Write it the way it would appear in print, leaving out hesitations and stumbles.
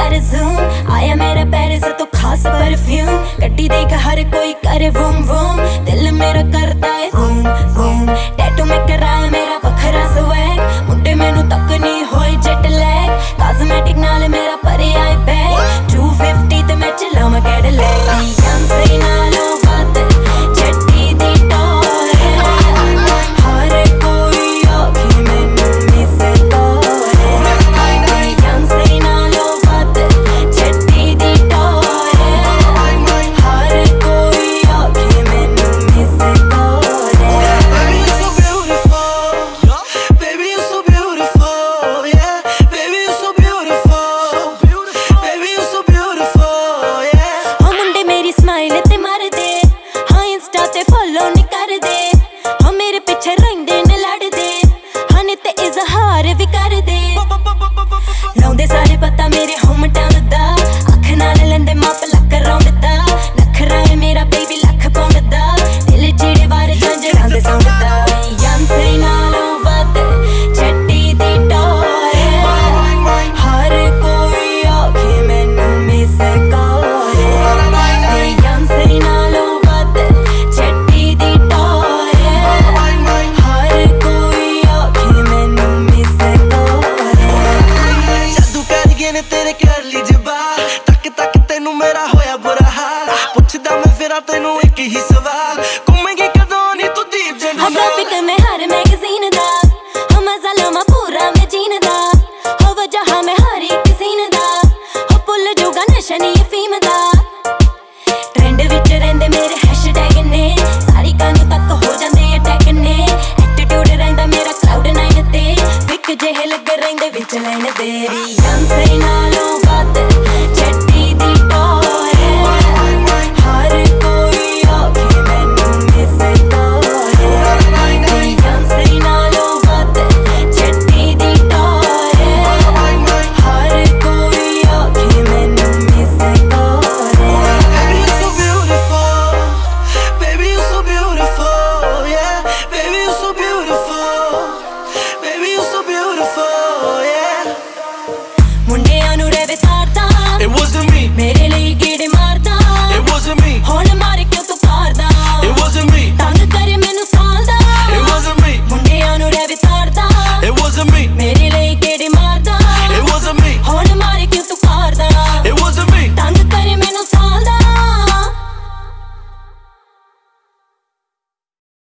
कर zoom, आया मेरा पेरिस तो खास परफ्यूम। गड्डी देख हर कोई करे वूम वूम, दिल मेरा करता है वूम वूम। टैटू में कराया मेरा वखरा स्वैग, मुंडे मैनू तक नहीं होए जेट लैग। कॉस्मेटिक नाल मेरा परे आए बैग, 250 ते मैं चलावां कैडलैक। Beyonce नालों वध जट्टी दी टॉर है, हर कोई आखे मैनू मिस कौर है। Beyonce नालों वध जट्टी दी टॉर है, हर कोई आखे मैनू मिस कौर है। Baby you're so beautiful, yeah. Baby you're so beautiful, baby you're so beautiful, yeah. हो मुंडे मेरी स्माइल ते मार दे, हाँ इंस्टा ते फॉलो नहीं कर दे। हो मेरे पीछे रहिंदे ने लड़ दे, हाँ नी ते इजहार भी कर दे। लाउंदे सारे पता मेरे होम टाउन दा, अख नाल लैंदे माप लक राउंड दा। नखरा है मेरा बेबी लख पाउंड दा, दिल चिड़े वार झांझरां दे साउंड दा। Beyonce नालों वध जट्टी दी टॉर है, हर कोई आखे मैनू मिस कौर है। Beyonce नालों वध जट्टी दी टॉर है, हर कोई आखे मैनू मिस कौर है। जादू कर गए ने तेरे करली जबाल, तक तक तेनू मेरा होया बुरा हाल। पुछदा मैं फिरा तेनू एक ही सवाल, घूमेंगी कदों नी तू दीप जंड हो टॉपिक में हर मैगजीन दा, हो मजा लमा पूरा मैं जीन दा। हो वजह में हर एक सीन दा, हो भुल जूगा नशा नी अफीम दा। ट्रेंड विच रहिंदे मेरे हैशटैग ने, सारी कानू तक हो जांदे अटैक ने। एटीट्यूड रहिंदा मेरा क्लाउड 9 ते, विक जेहे लग रहिंदे विच लाइन दे।